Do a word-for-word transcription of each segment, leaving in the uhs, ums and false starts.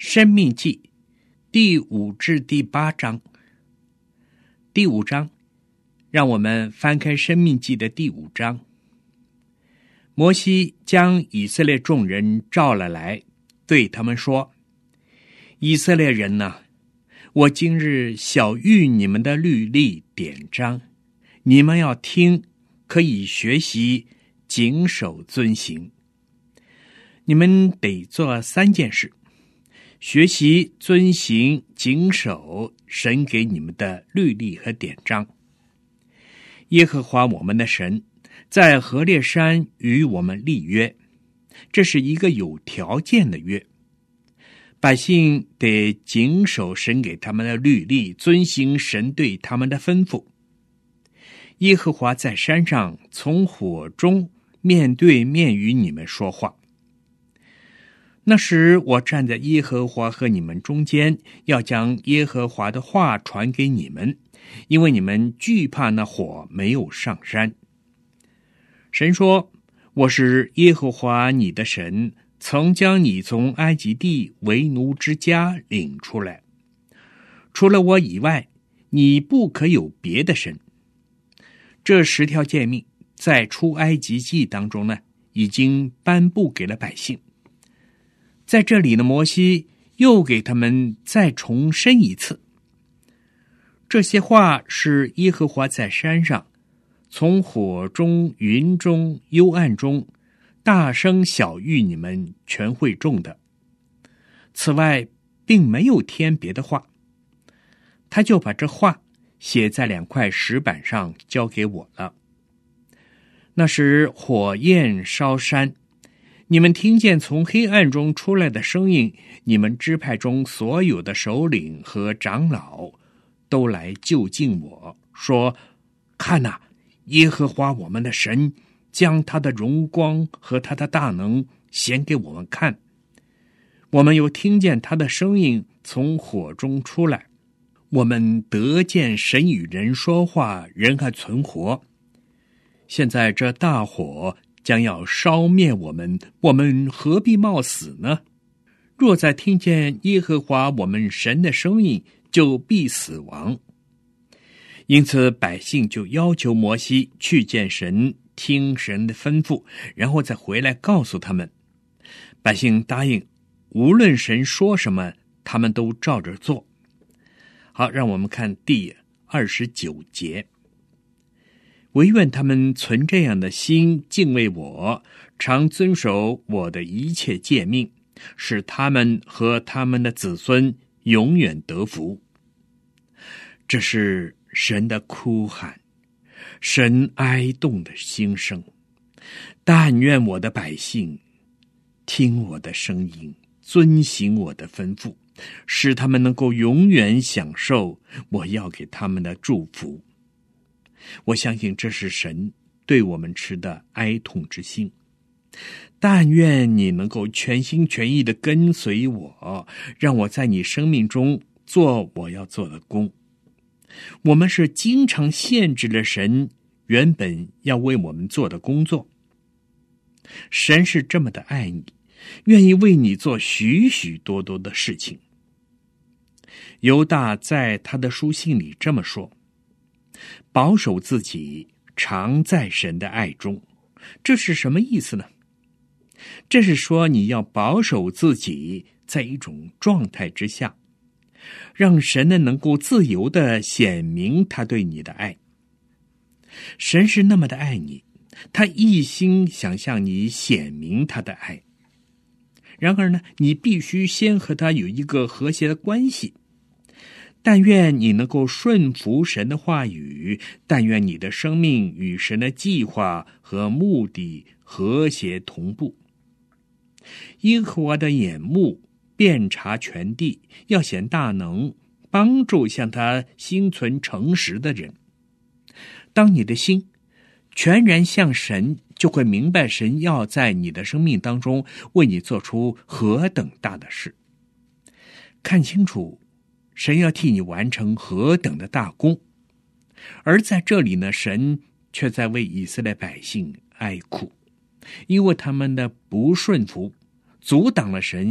申命记第五至第八章。第五章，让我们翻开申命记的第五章。摩西将以色列众人召了来，对他们说：以色列人哪、啊，我今日晓谕你们的律例典章，你们要听，可以学习，谨守遵行。你们得做三件事：学习、遵行、谨守神给你们的律例和典章。耶和华我们的神在何烈山与我们立约，这是一个有条件的约。百姓得谨守神给他们的律例，遵行神对他们的吩咐。耶和华在山上从火中面对面与你们说话。那时我站在耶和华和你们中间，要将耶和华的话传给你们，因为你们惧怕那火没有上山。神说：我是耶和华你的神，曾将你从埃及地为奴之家领出来。除了我以外，你不可有别的神。这十条诫命在出埃及记当中呢，已经颁布给了百姓。在这里呢，摩西又给他们再重申一次。这些话是耶和华在山上，从火中、云中、幽暗中，大声晓谕你们全会众的。此外，并没有添别的话。他就把这话写在两块石板上，交给我了。那时火焰烧山，你们听见从黑暗中出来的声音，你们支派中所有的首领和长老都来就近我，说：看哪、啊，耶和华我们的神将他的荣光和他的大能显给我们看。我们又听见他的声音从火中出来，我们得见神与人说话，人还存活。现在这大火将要烧灭我们，我们何必冒死呢？若再听见耶和华我们神的声音，就必死亡。因此百姓就要求摩西去见神，听神的吩咐，然后再回来告诉他们。百姓答应，无论神说什么，他们都照着做。好，让我们看第二十九节。惟愿他们存这样的心，敬畏我，常遵守我的一切诫命，使他们和他们的子孙永远得福。这是神的哭喊，神哀动的心声。但愿我的百姓听我的声音，遵行我的吩咐，使他们能够永远享受我要给他们的祝福。我相信这是神对我们持的哀痛之心。但愿你能够全心全意地跟随我，让我在你生命中做我要做的工。我们是经常限制了神原本要为我们做的工作。神是这么的爱你，愿意为你做许许多多的事情。犹大在他的书信里这么说：保守自己，常在神的爱中。这是什么意思呢？这是说你要保守自己在一种状态之下，让神呢能够自由地显明他对你的爱。神是那么的爱你，他一心想向你显明他的爱。然而呢，你必须先和他有一个和谐的关系。但愿你能够顺服神的话语，但愿你的生命与神的计划和目的和谐同步。耶和华的眼目遍察全地，要显大能，帮助向他心存诚实的人。当你的心全然向神，就会明白神要在你的生命当中为你做出何等大的事。看清楚神要替你完成何等的大功。而在这里呢，神却在为以色列百姓哀哭，因为他们的不顺服阻挡了神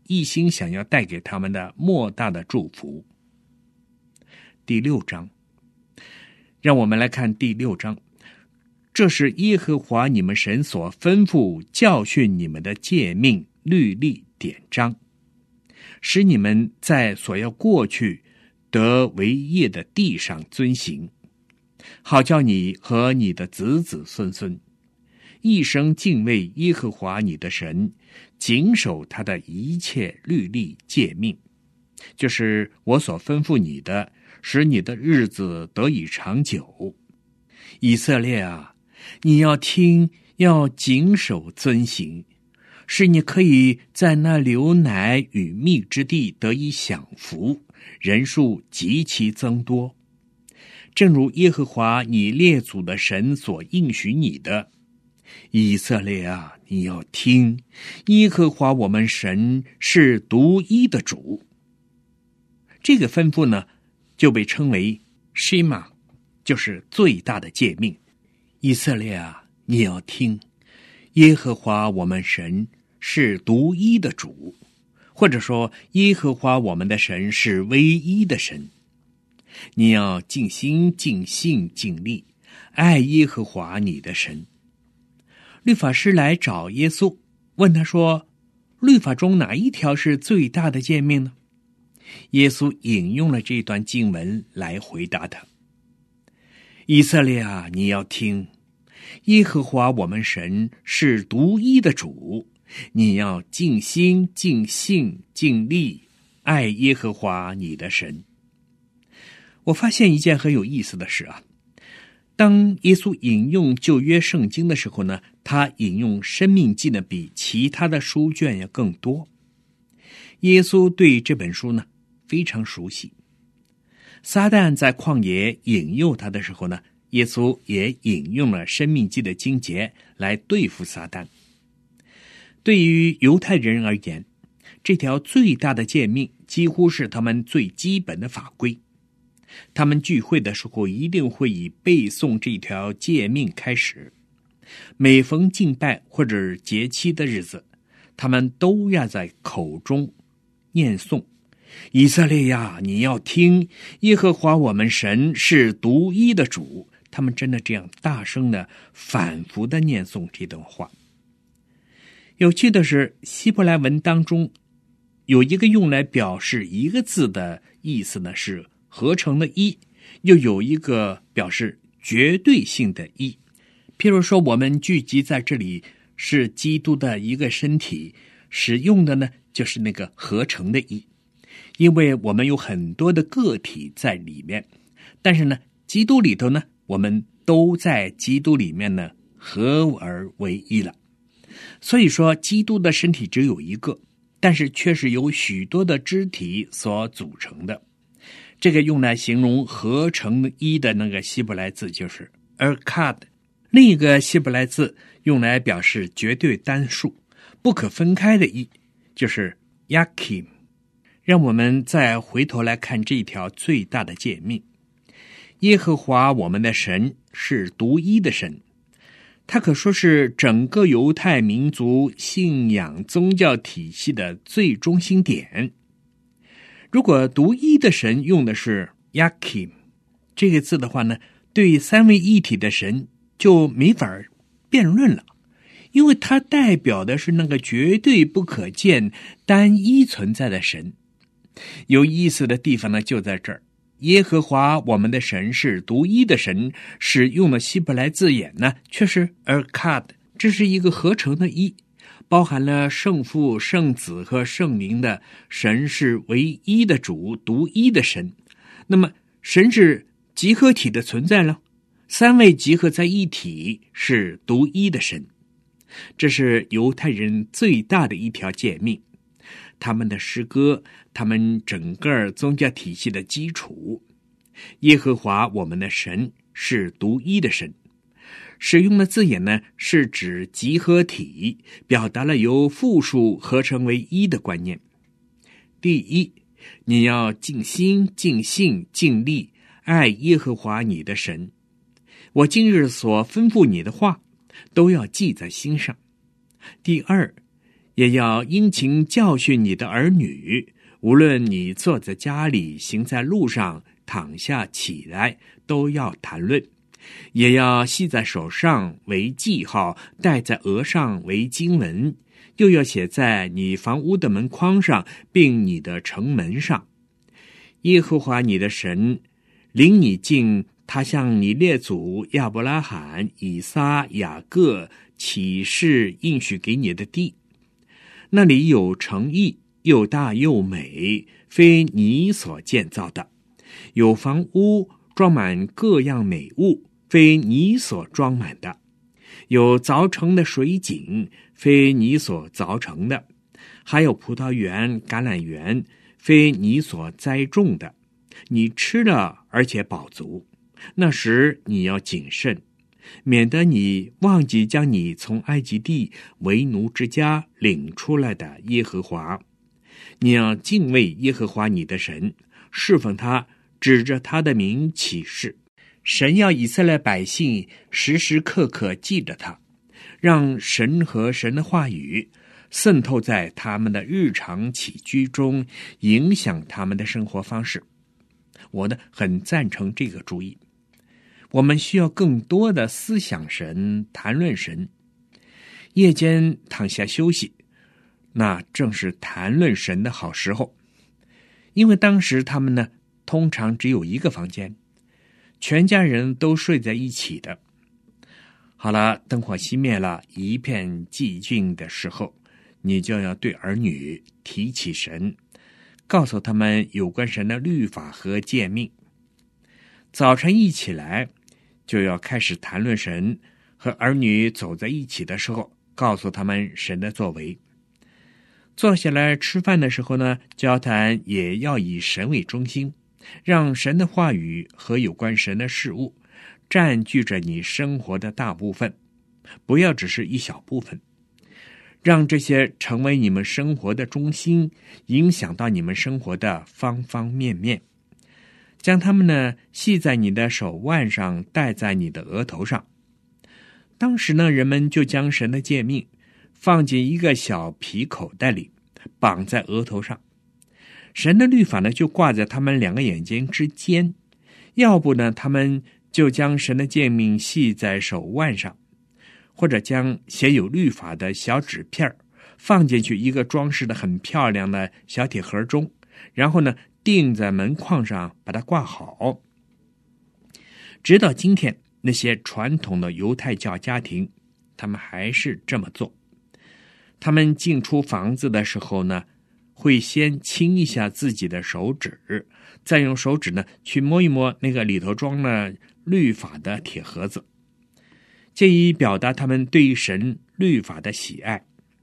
一心想要带给他们的莫大的祝福。第六章，让我们来看第六章。这是耶和华你们神所吩咐教训你们的诫命、律例、典章，使你们在所要过去得为业的地上遵行，好叫你和你的子子孙孙一生敬畏耶和华你的神，谨守他的一切律例诫命，就是我所吩咐你的，使你的日子得以长久。以色列啊，你要听，要谨守遵行，使你可以在那流奶与蜜之地得以享福，人数极其增多。正如耶和华你列祖的神所应许你的。以色列啊，你要听，耶和华我们神是独一的主。这个吩咐呢，就被称为西玛，就是最大的诫命。以色列啊，你要听，耶和华我们神是独一的主，或者说耶和华我们的神是唯一的神。你要尽心尽性尽力爱耶和华你的神。律法师来找耶稣，问他说，律法中哪一条是最大的诫命呢？耶稣引用了这段经文来回答他。以色列啊，你要听，耶和华我们神是独一的主，你要尽心尽性尽力爱耶和华你的神。我发现一件很有意思的事啊，当耶稣引用旧约圣经的时候呢，他引用申命记呢比其他的书卷要更多。耶稣对这本书呢非常熟悉。撒旦在旷野引诱他的时候呢，耶稣也引用了申命记的经节来对付撒旦。对于犹太人而言，这条最大的诫命几乎是他们最基本的法规。他们聚会的时候一定会以背诵这条诫命开始，每逢敬拜或者节期的日子，他们都要在口中念诵，以色列呀，你要听，耶和华我们神是独一的主。他们真的这样大声的反复的念诵这段话。有趣的是，希伯来文当中有一个用来表示一个字的意思呢是合成的一，又有一个表示绝对性的一。譬如说，我们聚集在这里是基督的一个身体，使用的呢就是那个合成的一，因为我们有很多的个体在里面，但是呢基督里头呢，我们都在基督里面呢合而为一了。所以说基督的身体只有一个，但是却是由许多的肢体所组成的。这个用来形容合成一的那个希伯来字就是 erkad， 另一个希伯来字用来表示绝对单数不可分开的一，就是 yakim。 让我们再回头来看这条最大的诫命。耶和华我们的神是独一的神，他可说是整个犹太民族信仰宗教体系的最中心点。如果独一的神用的是 Yakim 这个字的话呢，对三位一体的神就没法辩论了，因为它代表的是那个绝对不可见单一存在的神。有意思的地方呢就在这儿，耶和华我们的神是独一的神，使用的希伯来字眼呢却是 Erkad， 这是一个合成的一，包含了圣父、圣子和圣灵的神是唯一的主，独一的神。那么神是集合体的存在了，三位集合在一体，是独一的神。这是犹太人最大的一条诫命，他们的诗歌，他们整个宗教体系的基础。耶和华我们的神是独一的神，使用的字眼呢是指集合体，表达了由复数合成为一的观念。第一，你要尽心尽性尽力爱耶和华你的神，我今日所吩咐你的话都要记在心上。第二， 也要殷勤教训你的儿女，无论你坐在家里，行在路上，躺下起来，都要谈论。也要系在手上为记号，戴在额上为经文，又要写在你房屋的门框上，并你的城门上。耶和华你的神领你进他向你列祖亚伯拉罕、以撒、雅各起誓应许给你的地，那里有城邑，又大又美，非你所建造的；有房屋装满各样美物，非你所装满的；有凿成的水井，非你所凿成的；还有葡萄园、橄榄园，非你所栽种的。你吃了，而且饱足。那时你要谨慎，免得你忘记将你从埃及地为奴之家领出来的耶和华。你要敬畏耶和华你的神，侍奉他，指着他的名起誓。神要以色列百姓时时刻刻记着他，让神和神的话语渗透在他们的日常起居中，影响他们的生活方式。我呢，很赞成这个主意。我们需要更多的思想神，谈论神。夜间躺下休息，那正是谈论神的好时候。因为当时他们呢，通常只有一个房间，全家人都睡在一起的。好了，灯火熄灭了，一片寂静的时候，你就要对儿女提起神，告诉他们有关神的律法和诫命。早晨一起来，就要开始谈论神，和儿女走在一起的时候，告诉他们神的作为。坐下来吃饭的时候呢，交谈也要以神为中心，让神的话语和有关神的事物占据着你生活的大部分，不要只是一小部分。让这些成为你们生活的中心，影响到你们生活的方方面面。将它们呢系在你的手腕上，戴在你的额头上。当时呢，人们就将神的诫命放进一个小皮口袋里，绑在额头上。神的律法呢，就挂在他们两个眼睛之间。要不呢，他们就将神的诫命系在手腕上，或者将写有律法的小纸片放进去一个装饰的很漂亮的小铁盒中，然后呢钉在门框上，把它挂好。直到今天，那些传统的犹太教家庭，他们还是这么做。他们进出房子的时候呢，会先亲一下自己的手指，再用手指呢去摸一摸那个里头装了律法的铁盒子，借以表达他们对神律法的喜爱。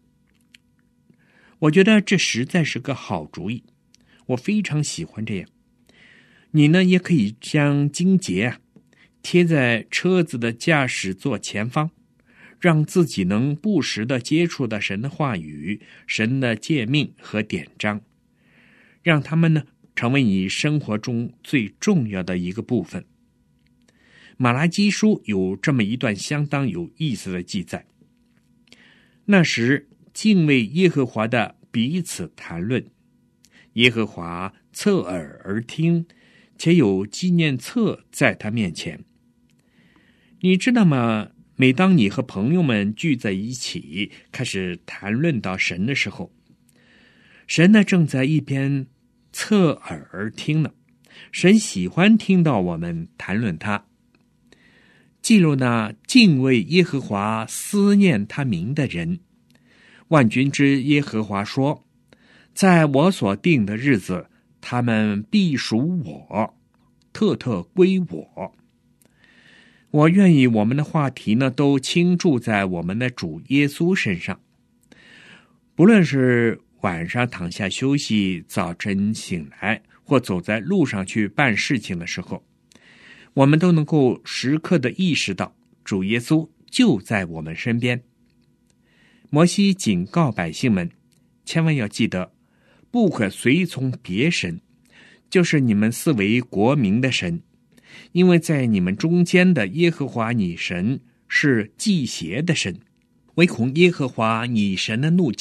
我觉得这实在是个好主意，我非常喜欢这样。你呢，也可以将经节啊贴在车子的驾驶座前方，让自己能不时地接触到神的话语、神的诫命和典章，让他们呢成为你生活中最重要的一个部分。马拉基书有这么一段相当有意思的记载。那时敬畏耶和华的彼此谈论，耶和华侧耳而听，且有纪念册在他面前。你知道吗？每当你和朋友们聚在一起，开始谈论到神的时候，神呢正在一边侧耳而听呢。神喜欢听到我们谈论他。记录那敬畏耶和华、思念他名的人。万军之耶和华说，在我所定的日子，他们必属我，特特归我。我愿意我们的话题呢，都倾注在我们的主耶稣身上。不论是晚上躺下休息，早晨醒来，或走在路上去办事情的时候，我们都能够时刻的意识到主耶稣就在我们身边。摩西警告百姓们，千万要记得，不可随从别神，就是你们视为国民的神，因为在你们中间的耶和华你神是忌邪的神，唯恐耶和华你神的怒气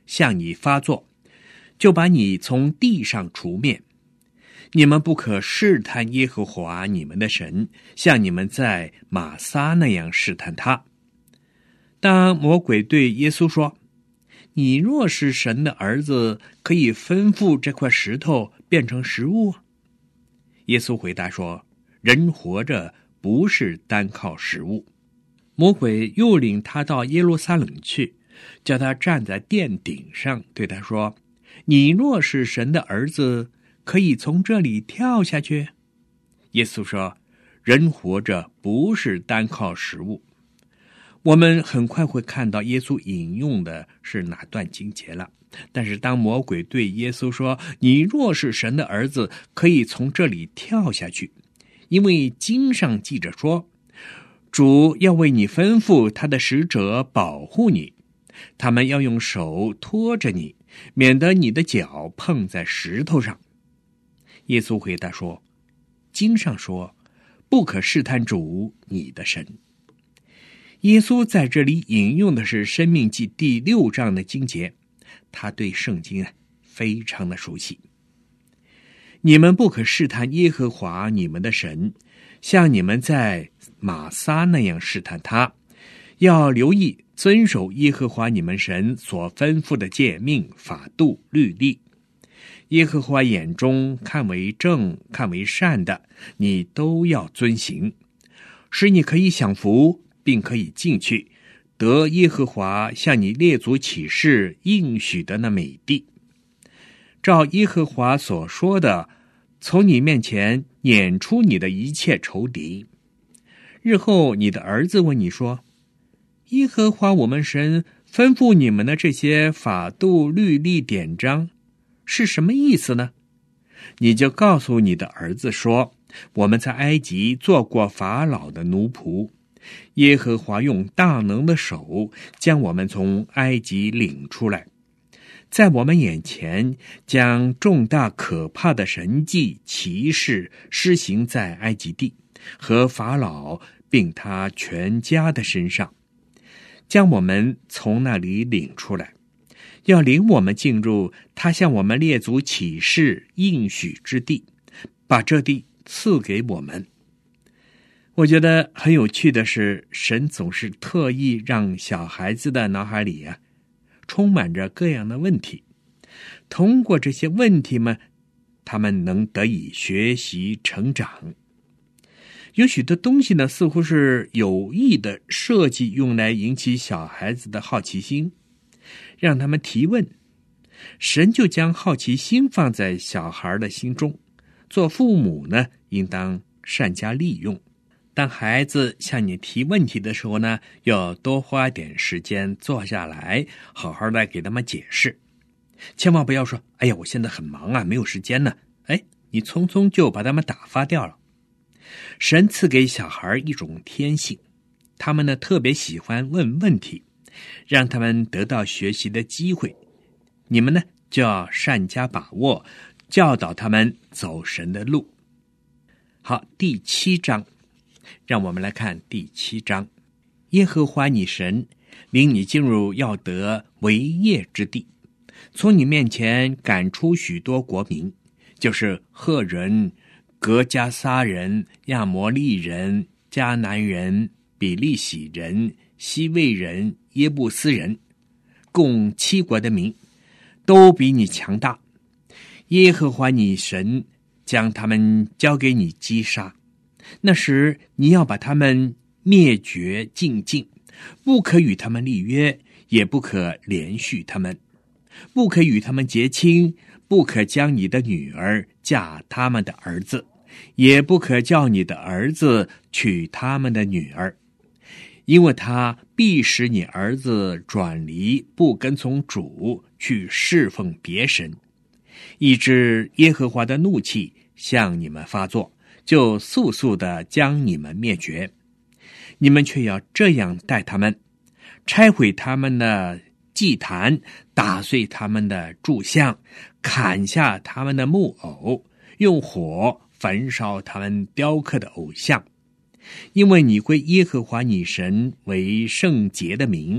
向你发作，就把你从地上除灭。你们不可试探耶和华你们的神，像你们在玛撒那样试探他。当魔鬼对耶稣说，你若是神的儿子，可以吩咐这块石头变成食物。耶稣回答说，人活着不是单靠食物。魔鬼又领他到耶路撒冷去，叫他站在殿顶上，对他说，你若是神的儿子，可以从这里跳下去。耶稣说，人活着不是单靠食物。我们很快会看到耶稣引用的是哪段经节了，但是当魔鬼对耶稣说，你若是神的儿子，可以从这里跳下去，因为经上记着说，主要为你吩咐他的使者保护你，他们要用手托着你，免得你的脚碰在石头上。耶稣回答说，经上说，不可试探主你的神。耶稣在这里引用的是申命记第六章的经节，他对圣经啊非常的熟悉。你们不可试探耶和华你们的神，像你们在玛撒那样试探他，要留意遵守耶和华你们神所吩咐的诫命、法度、律例。耶和华眼中看为正、看为善的，你都要遵行，使你可以享福，并可以进去，得耶和华向你列祖起誓应许的那美地。照耶和华所说的，从你面前撵出你的一切仇敌。日后你的儿子问你说，耶和华我们神吩咐你们的这些法度、律例、典章是什么意思呢？你就告诉你的儿子说，我们在埃及做过法老的奴仆，耶和华用大能的手将我们从埃及领出来，在我们眼前将重大可怕的神迹奇事施行在埃及地和法老并他全家的身上，将我们从那里领出来，要领我们进入他向我们列祖起誓应许之地，把这地赐给我们。我觉得很有趣的是，神总是特意让小孩子的脑海里啊，充满着各样的问题。通过这些问题嘛，他们能得以学习成长。有许多东西呢，似乎是有意的设计，用来引起小孩子的好奇心，让他们提问。神就将好奇心放在小孩的心中，做父母呢，应当善加利用。当孩子向你提问题的时候呢，要多花点时间坐下来，好好的给他们解释。千万不要说，哎呀，我现在很忙啊，没有时间呢。哎，你匆匆就把他们打发掉了。神赐给小孩一种天性，他们呢特别喜欢问问题，让他们得到学习的机会。你们呢就要善加把握，教导他们走神的路。好，第七章，让我们来看第七章。耶和华你神领你进入要得为业之地，从你面前赶出许多国民，就是赫人、革迦撒人、亚摩利人、迦南人、比利洗人、西魏人、耶布斯人，共七国的民，都比你强大。耶和华你神将他们交给你击杀，那时你要把他们灭绝尽尽，不可与他们立约，也不可连续他们，不可与他们结亲，不可将你的女儿嫁他们的儿子，也不可叫你的儿子娶他们的女儿，因为他必使你儿子转离，不跟从主，去侍奉别神，以致耶和华的怒气向你们发作，就速速地将你们灭绝。你们却要这样待他们，拆毁他们的祭坛，打碎他们的柱像，砍下他们的木偶，用火焚烧他们雕刻的偶像。因为你归耶和华你神为圣洁的名，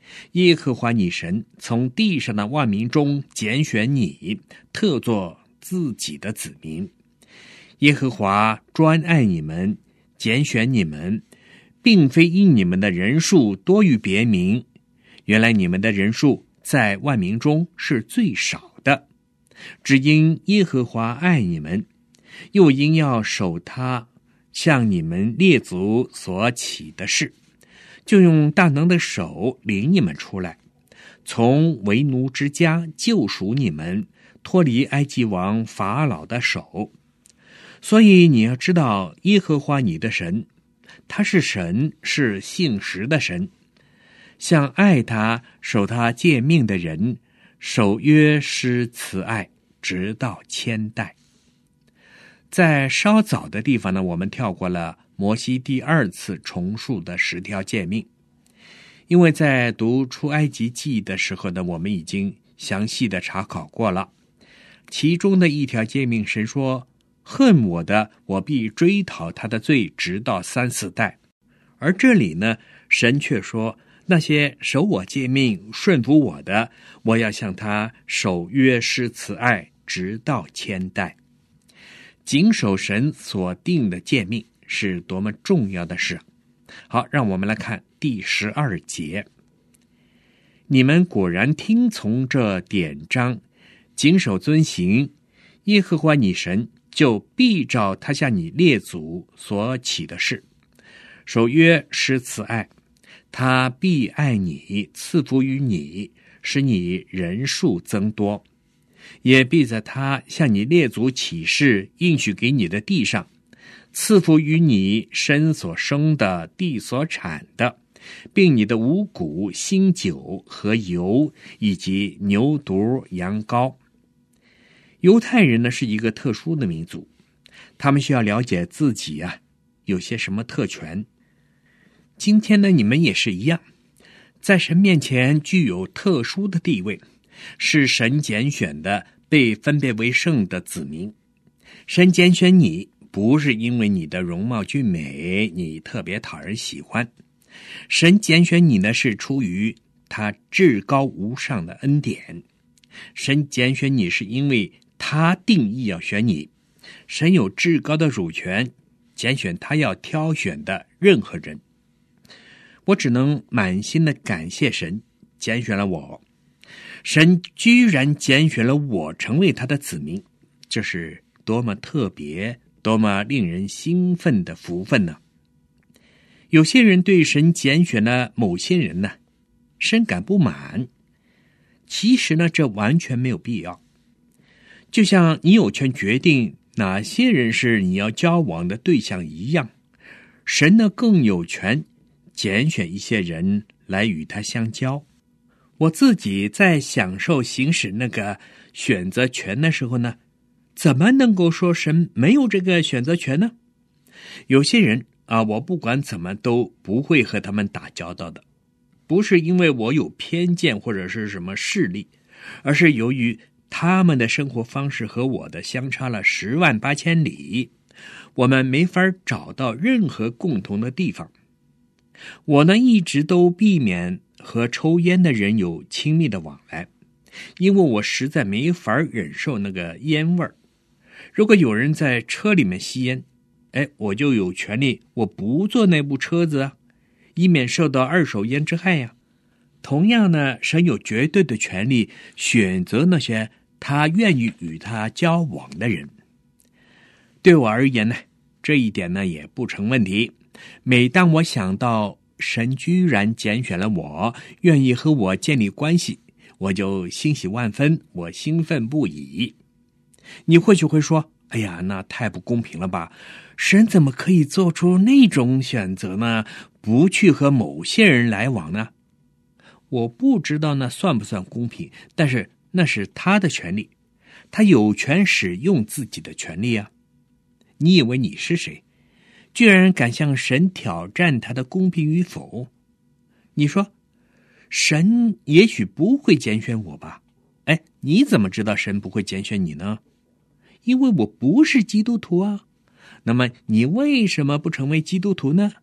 耶和华你神从地上的万民中拣选你，特作自己的子民。耶和华专爱你们，拣选你们，并非因你们的人数多于别民。原来你们的人数在万民中是最少的，只因耶和华爱你们，又因要守他向你们列祖所起的事，就用大能的手领你们出来，从为奴之家救赎你们，脱离埃及王法老的手。所以你要知道，耶和华你的神，他是神，是信实的神，向爱他守他诫命的人，守约施慈爱，直到千代。在稍早的地方呢，我们跳过了摩西第二次重述的十条诫命，因为在读出埃及记的时候呢，我们已经详细的查考过了。其中的一条诫命，神说，恨我的，我必追讨他的罪，直到三四代。而这里呢，神却说，那些守我诫命顺服我的，我要向他守约施慈爱，直到千代。谨守神所定的诫命是多么重要的事。好，让我们来看第十二节。你们果然听从这典章，谨守遵行，耶和华你神就必照他向你列祖所起的事，守约施慈爱，他必爱你，赐福于你，使你人数增多，也必在他向你列祖起誓应许给你的地上，赐福于你身所生的，地所产的，并你的五谷、新酒和油，以及牛犊、羊羔。犹太人呢是一个特殊的民族，他们需要了解自己啊有些什么特权。今天呢，你们也是一样，在神面前具有特殊的地位，是神拣选的，被分别为圣的子民。神拣选你，不是因为你的容貌俊美，你特别讨人喜欢。神拣选你呢，是出于他至高无上的恩典。神拣选你是因为他定义要选你。神有至高的主权，拣选他要挑选的任何人。我只能满心的感谢神拣选了我，神居然拣选了我成为他的子民，这是多么特别，多么令人兴奋的福分呢！有些人对神拣选了某些人呢，深感不满。其实呢，这完全没有必要。就像你有权决定哪些人是你要交往的对象一样，神呢更有权拣选一些人来与他相交。我自己在享受行使那个选择权的时候呢，怎么能够说神没有这个选择权呢？有些人啊，我不管怎么都不会和他们打交道的，不是因为我有偏见或者是什么势力，而是由于他们的生活方式和我的相差了十万八千里，我们没法找到任何共同的地方。我呢，一直都避免和抽烟的人有亲密的往来，因为我实在没法忍受那个烟味儿。如果有人在车里面吸烟，哎，我就有权利我不坐那部车子啊，以免受到二手烟之害呀。同样呢，神有绝对的权利选择那些他愿意与他交往的人。对我而言呢，这一点呢也不成问题。每当我想到神居然拣选了我，愿意和我建立关系，我就欣喜万分，我兴奋不已。你或许会说，哎呀，那太不公平了吧，神怎么可以做出那种选择呢？不去和某些人来往呢？我不知道那算不算公平，但是那是他的权利，他有权使用自己的权利啊。你以为你是谁，居然敢向神挑战他的公平与否？你说神也许不会拣选我吧？哎，你怎么知道神不会拣选你呢？因为我不是基督徒啊。那么你为什么不成为基督徒呢？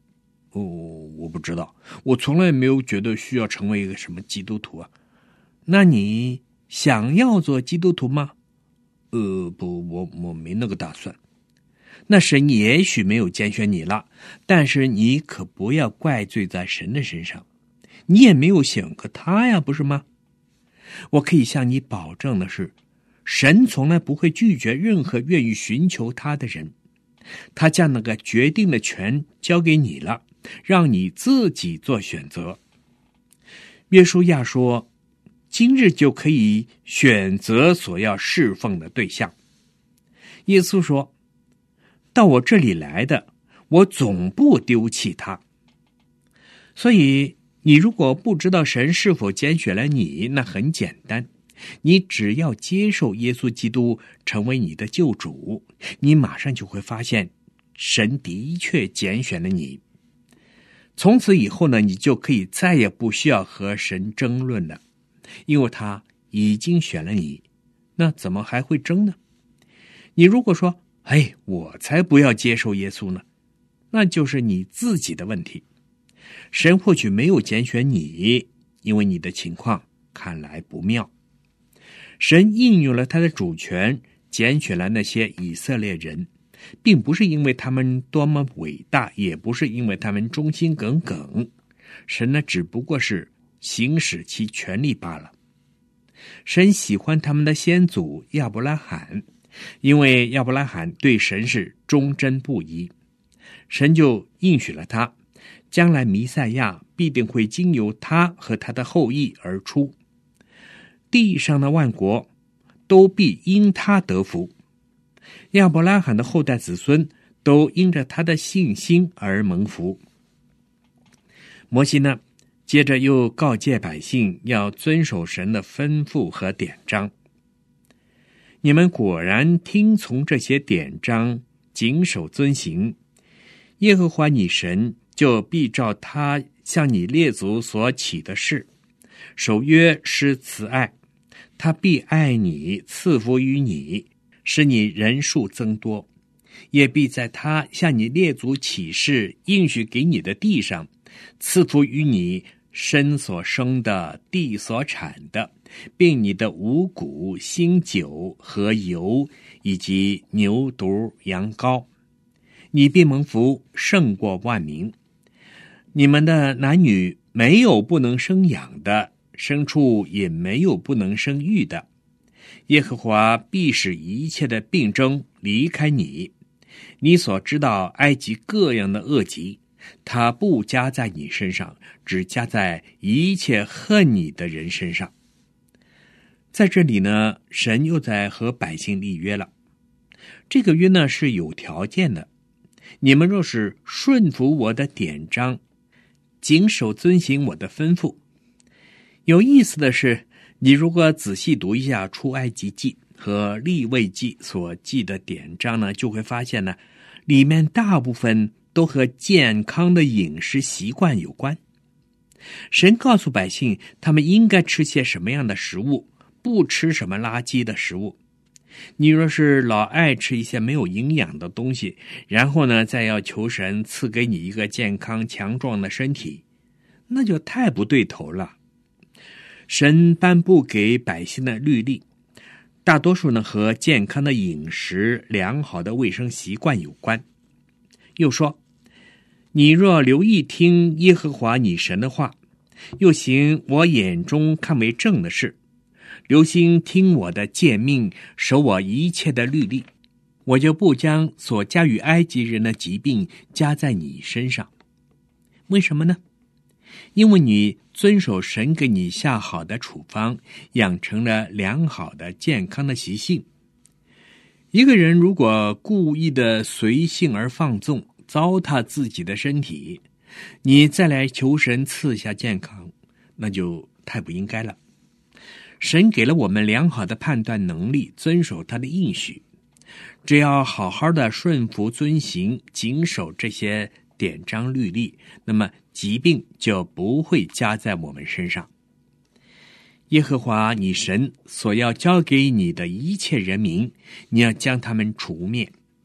哦，我不知道，我从来没有觉得需要成为一个什么基督徒啊。那你想要做基督徒吗？呃，不，我我没那个打算。那神也许没有拣选你了，但是你可不要怪罪在神的身上，你也没有选过他呀，不是吗？我可以向你保证的是，神从来不会拒绝任何愿意寻求他的人，他将那个决定的权交给你了，让你自己做选择。约书亚说，今日就可以选择所要侍奉的对象。耶稣说，到我这里来的，我总不丢弃他。所以你如果不知道神是否拣选了你，那很简单，你只要接受耶稣基督成为你的救主，你马上就会发现神的确拣选了你。从此以后呢，你就可以再也不需要和神争论了，因为他已经选了你，那怎么还会争呢？你如果说，哎，我才不要接受耶稣呢，那就是你自己的问题。神或许没有拣选你，因为你的情况看来不妙。神应用了他的主权，拣选了那些以色列人，并不是因为他们多么伟大，也不是因为他们忠心耿耿，神呢，只不过是行使其权力罢了。神喜欢他们的先祖亚伯拉罕，因为亚伯拉罕对神是忠贞不移，神就应许了他，将来弥赛亚必定会经由他和他的后裔而出，地上的万国都必因他得福。亚伯拉罕的后代子孙都因着他的信心而蒙福。摩西呢，接着又告诫百姓要遵守神的吩咐和典章。你们果然听从这些典章，谨守遵行，耶和华你神就必照他向你列祖所起的事，守约施慈爱，他必爱你，赐福于你，使你人数增多，也必在他向你列祖起誓应许给你的地上，赐福于你身所生的，地所产的，并你的五谷、新酒和油，以及牛犊、羊羔。你必蒙福胜过万民。你们的男女没有不能生养的，牲畜也没有不能生育的。耶和华必使一切的病症离开你，你所知道埃及各样的恶疾，他不加在你身上，只加在一切恨你的人身上。在这里呢，神又在和百姓立约了。这个约呢是有条件的，你们若是顺服我的典章，谨守遵行我的吩咐。有意思的是，你如果仔细读一下出埃及记和利未记所记的典章呢，就会发现呢，里面大部分都和健康的饮食习惯有关。神告诉百姓，他们应该吃些什么样的食物，不吃什么垃圾的食物。你若是老爱吃一些没有营养的东西，然后呢，再要求神赐给你一个健康强壮的身体，那就太不对头了。神颁布给百姓的律例，大多数呢和健康的饮食、良好的卫生习惯有关。又说，你若留意听耶和华你神的话，又行我眼中看为正的事，留心听我的诫命，守我一切的律例，我就不将所加于埃及人的疾病加在你身上。为什么呢？因为你遵守神给你下好的处方，养成了良好的健康的习性。一个人如果故意的随性而放纵，糟蹋自己的身体，你再来求神赐下健康，那就太不应该了。神给了我们良好的判断能力，遵守他的应许，只要好好的顺服遵行，谨守这些典章律例，那么疾病就不会加在我们身上。耶和华你神所要交给你的一切人民，你要将他们除灭。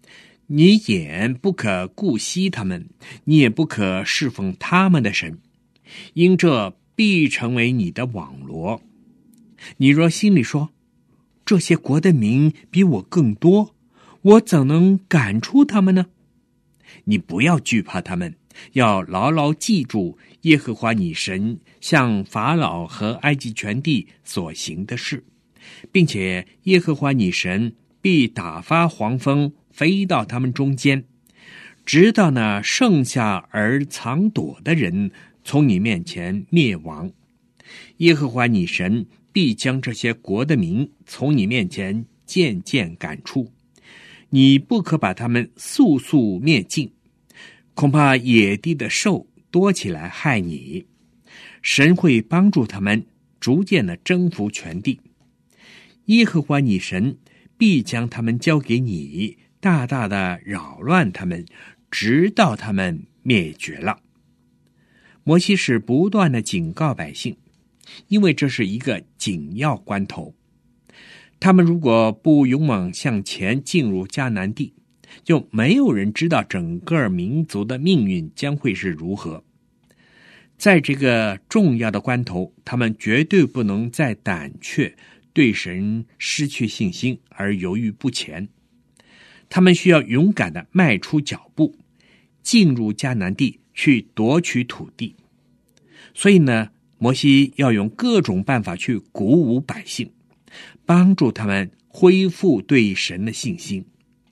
你眼不可顾惜他们，你也不可侍奉他们的神，因这必成为你的网罗。你若心里说，这些国的民比我更多，我怎能赶出他们呢？你不要惧怕他们，要牢牢记住耶和华你神向法老和埃及全地所行的事，并且耶和华你神必打发黄蜂飞到他们中间，直到那剩下而藏躲的人从你面前灭亡。耶和华你神必将这些国的民从你面前渐渐赶出，你不可把他们速速灭尽，恐怕野地的兽多起来害你。神会帮助他们逐渐的征服全地。耶和华你神必将他们交给你，大大的扰乱他们，直到他们灭绝了。摩西是不断的警告百姓，因为这是一个紧要关头。他们如果不勇猛向前进入迦南地，就没有人知道整个民族的命运将会是如何。在这个重要的关头，他们绝对不能再胆怯，对神失去信心而犹豫不前。他们需要勇敢地迈出脚步，进入迦南地去夺取土地。所以呢，摩西要用各种办法去鼓舞百姓，帮助他们恢复对神的信心。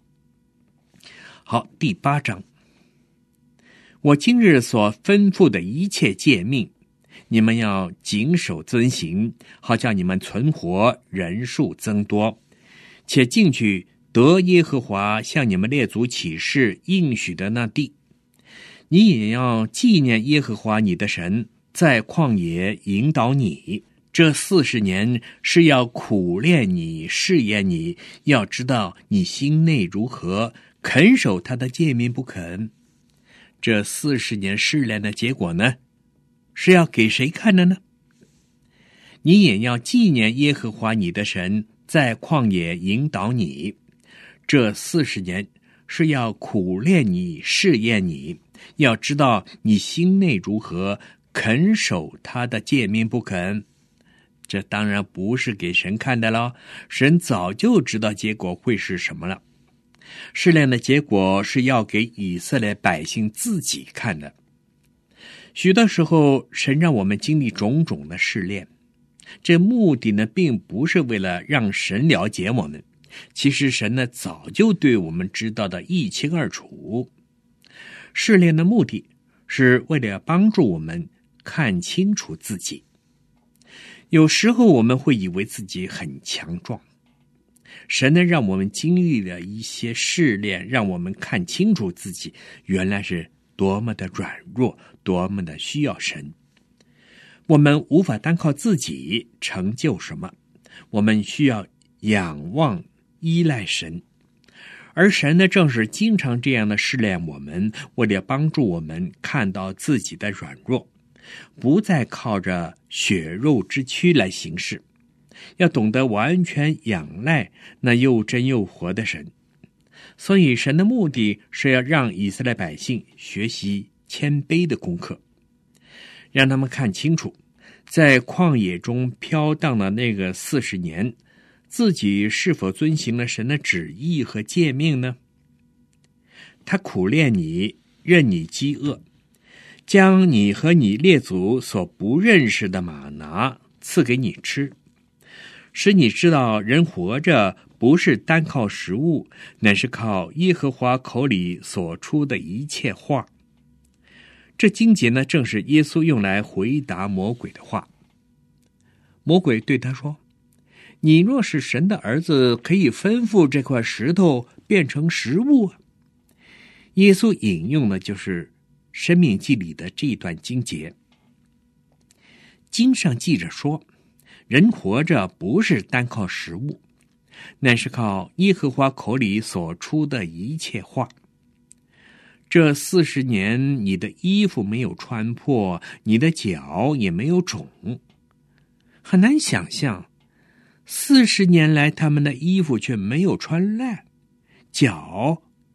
好，第八章，我今日所吩咐的一切诫命，你们要谨守遵行，好叫你们存活，人数增多，且进去得耶和华向你们列祖起誓应许的那地。你也要纪念耶和华你的神在旷野引导你，这四十年是要苦练你，试验你，要知道你心内如何，肯守他的诫命不肯。这四十年试炼的结果呢，是要给谁看的呢？你也要纪念耶和华你的神在旷野引导你，这四十年是要苦练你，试验你，要知道你心内如何，肯守他的诫命不肯。这当然不是给神看的了，神早就知道结果会是什么了。试炼的结果是要给以色列百姓自己看的。许多时候，神让我们经历种种的试炼，这目的呢，并不是为了让神了解我们，其实神呢，早就对我们知道的一清二楚。试炼的目的是为了帮助我们看清楚自己。有时候我们会以为自己很强壮，神呢，让我们经历了一些试炼，让我们看清楚自己原来是多么的软弱，多么的需要神。我们无法单靠自己成就什么，我们需要仰望依赖神。而神呢，正是经常这样的试炼我们，为了帮助我们看到自己的软弱，不再靠着血肉之躯来行事，要懂得完全仰赖那又真又活的神。所以神的目的是要让以色列百姓学习谦卑的功课，让他们看清楚，在旷野中飘荡的那个四十年，自己是否遵行了神的旨意和诫命呢？他苦练你，任你饥饿，将你和你列祖所不认识的玛拿赐给你吃，使你知道人活着不是单靠食物，乃是靠耶和华口里所出的一切话。这经节呢，正是耶稣用来回答魔鬼的话。魔鬼对他说，你若是神的儿子，可以吩咐这块石头变成食物啊。耶稣引用的就是申命记里的这一段经节。经上记着说，人活着不是单靠食物，乃是靠耶和华口里所出的一切话。这四十年，你的衣服没有穿破，你的脚也没有肿。很难想象，四十年来他们的衣服却没有穿烂，脚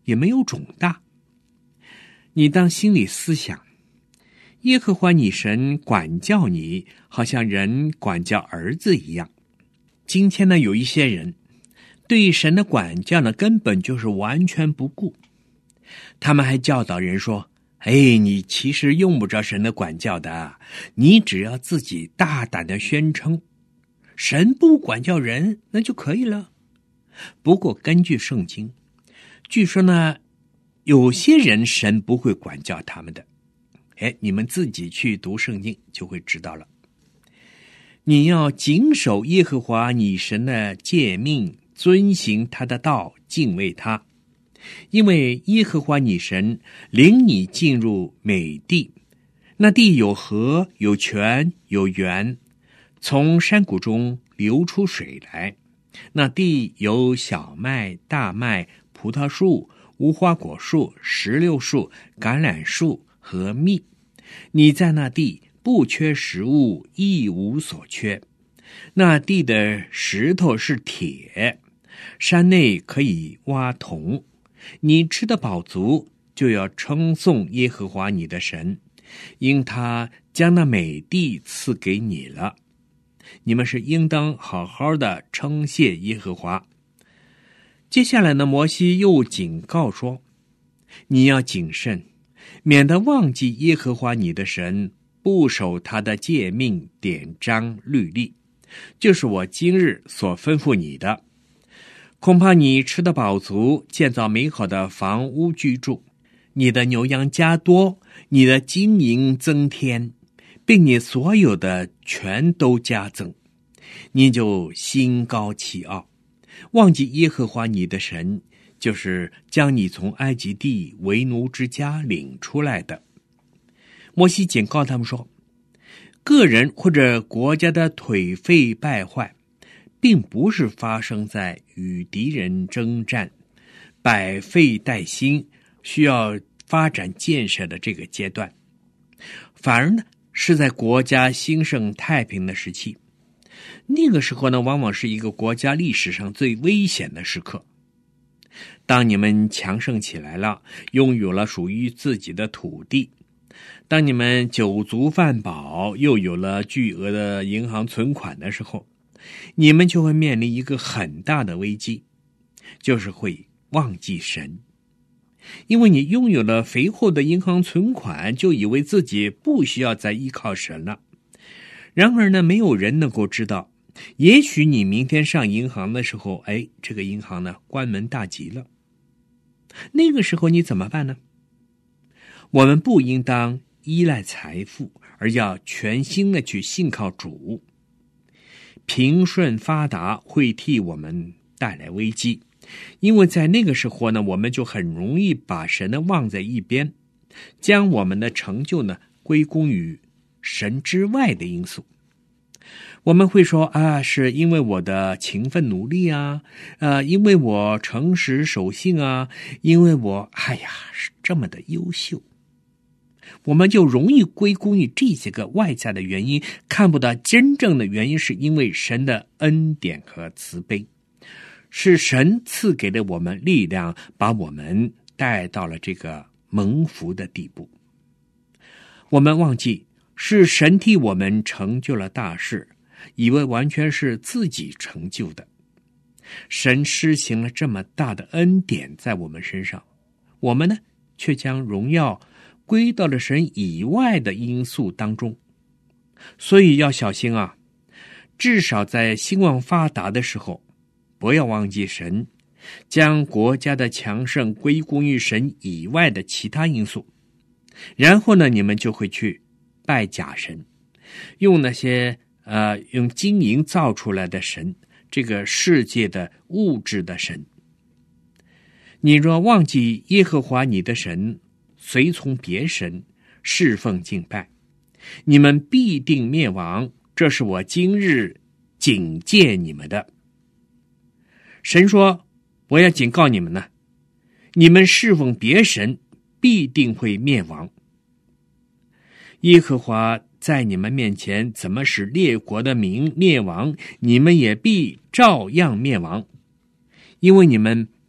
也没有种大。你当心里思想，耶和华你神管教你，好像人管教儿子一样。今天呢，有一些人对神的管教呢，根本就是完全不顾。他们还教导人说，哎，你其实用不着神的管教的，你只要自己大胆的宣称神不管教人，那就可以了。不过根据圣经，据说呢，有些人神不会管教他们的。哎，你们自己去读圣经就会知道了。你要谨守耶和华你神的诫命，遵行他的道，敬畏他。因为耶和华你神领你进入美地，那地有河，有泉，有源，从山谷中流出水来。那地有小麦、大麦、葡萄树、无花果树、石榴树、橄榄树和蜜。你在那地不缺食物，一无所缺。那地的石头是铁，山内可以挖铜。你吃得饱足，就要称颂耶和华你的神，因他将那美地赐给你了。你们是应当好好的称谢耶和华。接下来呢，摩西又警告说，你要谨慎，免得忘记耶和华你的神，不守他的诫命、典章、律例，就是我今日所吩咐你的。恐怕你吃得饱足，建造美好的房屋居住，你的牛羊加多，你的金银增添，并你所有的全都加增，你就心高气傲，忘记耶和华你的神，就是将你从埃及地为奴之家领出来的。摩西警告他们说，个人或者国家的颓废败坏，并不是发生在与敌人征战、百废待兴、需要发展建设的这个阶段，反而呢是在国家兴盛太平的时期。那个时候呢，往往是一个国家历史上最危险的时刻。当你们强盛起来了，拥有了属于自己的土地，当你们酒足饭饱，又有了巨额的银行存款的时候，你们就会面临一个很大的危机，就是会忘记神。因为你拥有了肥厚的银行存款，就以为自己不需要再依靠神了。然而呢，没有人能够知道，也许你明天上银行的时候，哎，这个银行呢关门大吉了。那个时候你怎么办呢？我们不应当依赖财富，而要全心的去信靠主。平顺发达会替我们带来危机，因为在那个时候呢，我们就很容易把神呢忘在一边，将我们的成就呢归功于神之外的因素。我们会说啊，是因为我的勤奋努力啊，呃，因为我诚实守信啊，因为我哎呀是这么的优秀。我们就容易归功于这些个外在的原因，看不到真正的原因是因为神的恩典和慈悲，是神赐给了我们力量，把我们带到了这个蒙福的地步。我们忘记是神替我们成就了大事，以为完全是自己成就的。神施行了这么大的恩典在我们身上，我们呢却将荣耀归到了神以外的因素当中。所以要小心啊，至少在兴旺发达的时候，不要忘记神，将国家的强盛归功于神以外的其他因素。然后呢，你们就会去拜假神，用那些呃用金银造出来的神，这个世界的物质的神。你若忘记耶和华你的神，随从别神，侍奉敬拜，你们必定灭亡，这是我今日警戒你们的。神说，我要警告你们呢，你们侍奉别神，必定会灭亡。耶和华在你们面前怎么使列国的民灭亡，你们也必照样灭亡，因为你们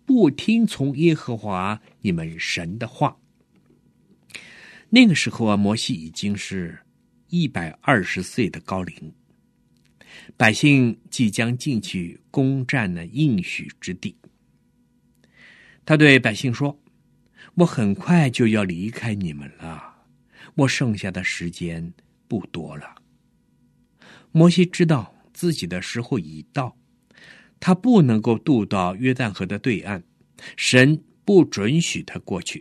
不听从耶和华你们神的话。那个时候啊，摩西已经是一百二十岁的高龄，百姓即将进去攻占了应许之地。他对百姓说，我很快就要离开你们了，我剩下的时间不多了。摩西知道自己的时候已到，他不能够渡到约旦河的对岸，神不准许他过去。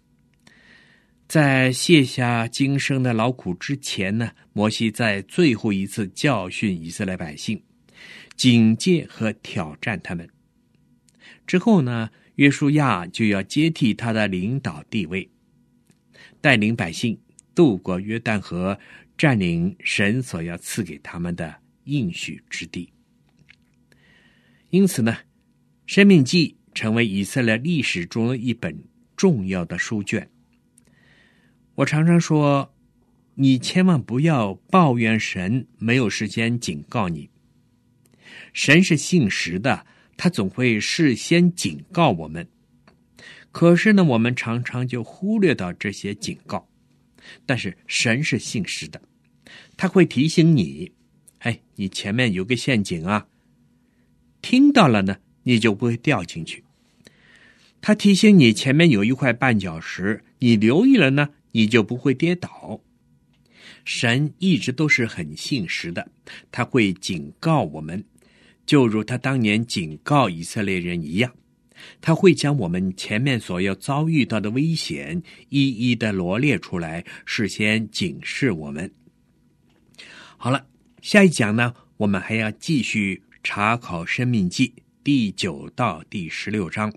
在卸下今生的劳苦之前呢，摩西在最后一次教训以色列百姓，警戒和挑战他们。之后呢，约书亚就要接替他的领导地位，带领百姓渡过约旦河，占领神所要赐给他们的应许之地。因此呢，申命记成为以色列历史中的一本重要的书卷。我常常说，你千万不要抱怨神没有时间警告你。神是信实的，他总会事先警告我们。可是呢，我们常常就忽略到这些警告。但是神是信实的，他会提醒你，哎，你前面有个陷阱啊，听到了呢，你就不会掉进去。他提醒你前面有一块绊脚石，你留意了呢，你就不会跌倒。神一直都是很信实的，他会警告我们，就如他当年警告以色列人一样，他会将我们前面所要遭遇到的危险一一的罗列出来，事先警示我们。好了，下一讲呢，我们还要继续查考申命记第九到第十六章。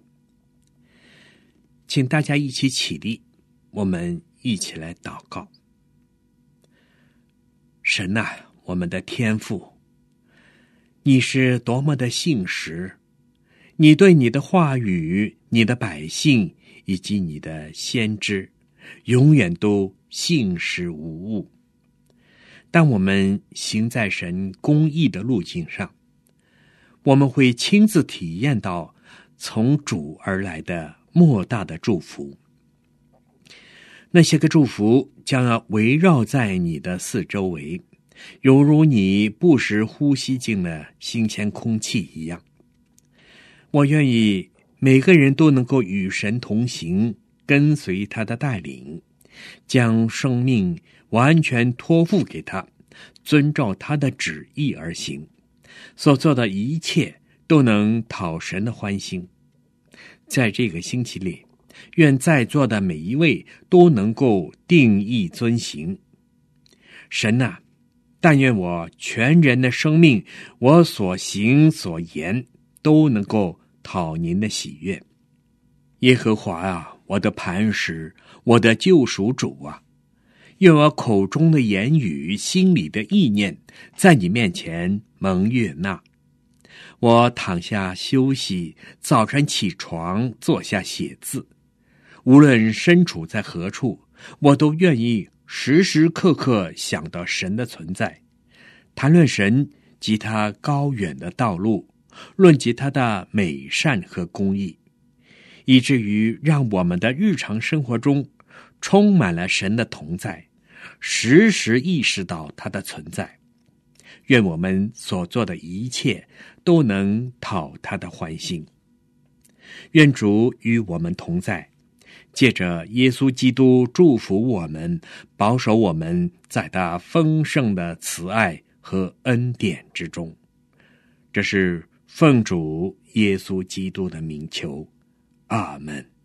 请大家一起起立，我们一起来祷告。神啊，我们的天父，你是多么的信实，你对你的话语、你的百姓以及你的先知永远都信实无误。当我们行在神公义的路径上，我们会亲自体验到从主而来的莫大的祝福。那些个祝福将要围绕在你的四周围，犹如你不时呼吸进了新鲜空气一样。我愿意每个人都能够与神同行，跟随他的带领，将生命完全托付给他，遵照他的旨意而行，所做的一切都能讨神的欢心。在这个星期里，愿在座的每一位都能够定义遵行。神啊，但愿我全人的生命，我所行所言都能够讨您的喜悦。耶和华啊，我的磐石，我的救赎主啊，愿我口中的言语，心里的意念，在你面前蒙悦纳。我躺下休息，早晨起床，坐下写字，无论身处在何处，我都愿意时时刻刻想到神的存在，谈论神及他高远的道路，论及他的美善和公义，以至于让我们的日常生活中充满了神的同在，时时意识到他的存在。愿我们所做的一切都能讨他的欢心。愿主与我们同在，借着耶稣基督祝福我们，保守我们在他丰盛的慈爱和恩典之中。这是奉主耶稣基督的名求，阿们。